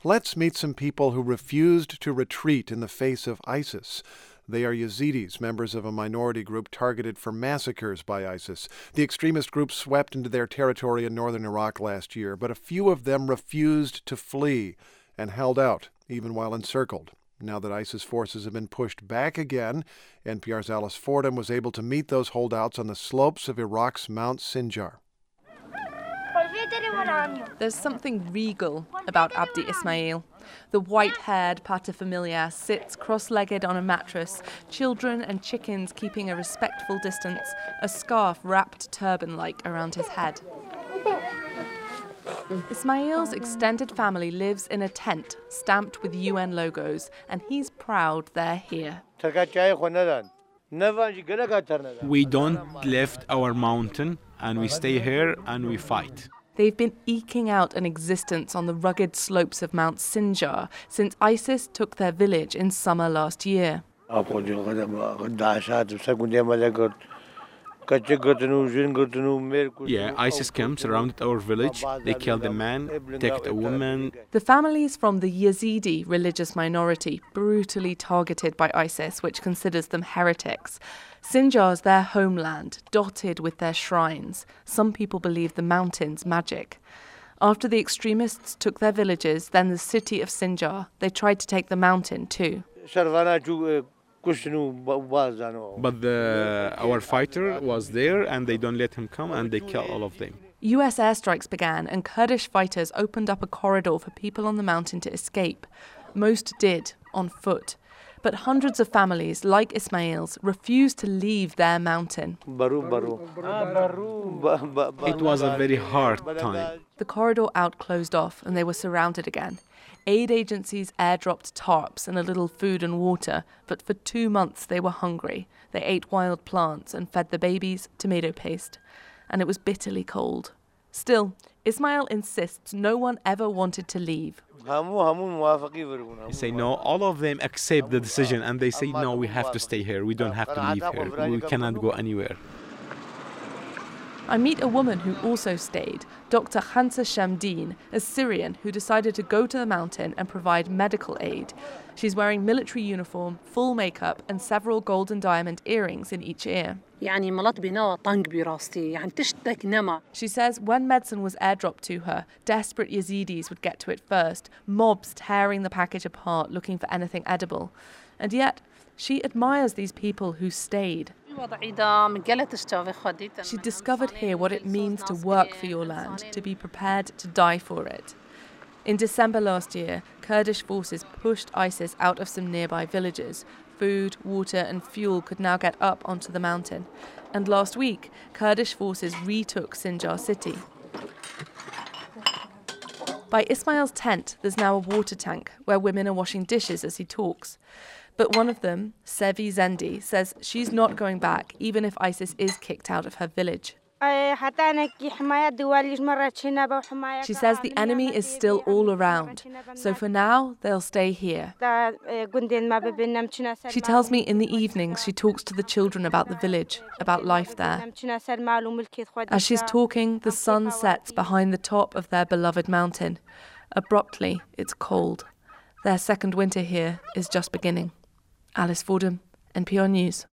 Let's meet some people who refused to retreat in the face of ISIS. They are Yazidis, members of a minority group targeted for massacres by ISIS. The extremist group swept into their territory in northern Iraq last year, but a few of them refused to flee and held out, even while encircled. Now that ISIS forces have been pushed back again, NPR's Alice Fordham was able to meet those holdouts on the slopes of Iraq's Mount Sinjar. There's something regal about Abdi Ismail. The white-haired paterfamilias sits cross-legged on a mattress, children and chickens keeping a respectful distance, a scarf wrapped turban-like around his head. Ismail's extended family lives in a tent stamped with UN logos, and he's proud they're here. We don't left our mountain, and we stay here and we fight. They've been eking out an existence on the rugged slopes of Mount Sinjar since ISIS took their village in summer last year. Yeah, ISIS came, surrounded our village. They killed a man, attacked a woman. The families from the Yazidi religious minority, brutally targeted by ISIS, which considers them heretics. Sinjar's their homeland, dotted with their shrines. Some people believe the mountain's magic. After the extremists took their villages, then the city of Sinjar, they tried to take the mountain too. But our fighter was there, and they don't let him come, and they kill all of them. US airstrikes began, and Kurdish fighters opened up a corridor for people on the mountain to escape. Most did, on foot. But hundreds of families, like Ismail's, refused to leave their mountain. It was a very hard time. The corridor out closed off, and they were surrounded again. Aid agencies airdropped tarps and a little food and water, but for 2 months they were hungry. They ate wild plants and fed the babies tomato paste. And it was bitterly cold. Still, Ismail insists no one ever wanted to leave. They say no, all of them accept the decision, and they say no, we have to stay here. We don't have to leave here. We cannot go anywhere. I meet a woman who also stayed, Dr. Khansa Shamdeen, a Syrian who decided to go to the mountain and provide medical aid. She's wearing military uniform, full makeup, and several gold and diamond earrings in each ear. She says when medicine was airdropped to her, desperate Yazidis would get to it first, mobs tearing the package apart looking for anything edible. And yet, she admires these people who stayed. She discovered here what it means to work for your land, to be prepared to die for it. In December last year, Kurdish forces pushed ISIS out of some nearby villages. Food, water and fuel could now get up onto the mountain. And last week, Kurdish forces retook Sinjar city. By Ismail's tent, there's now a water tank where women are washing dishes as he talks. But one of them, Sevi Zendi, says she's not going back, even if ISIS is kicked out of her village. She says the enemy is still all around, so for now, they'll stay here. She tells me in the evenings she talks to the children about the village, about life there. As she's talking, the sun sets behind the top of their beloved mountain. Abruptly, it's cold. Their second winter here is just beginning. Alice Fordham, NPR News.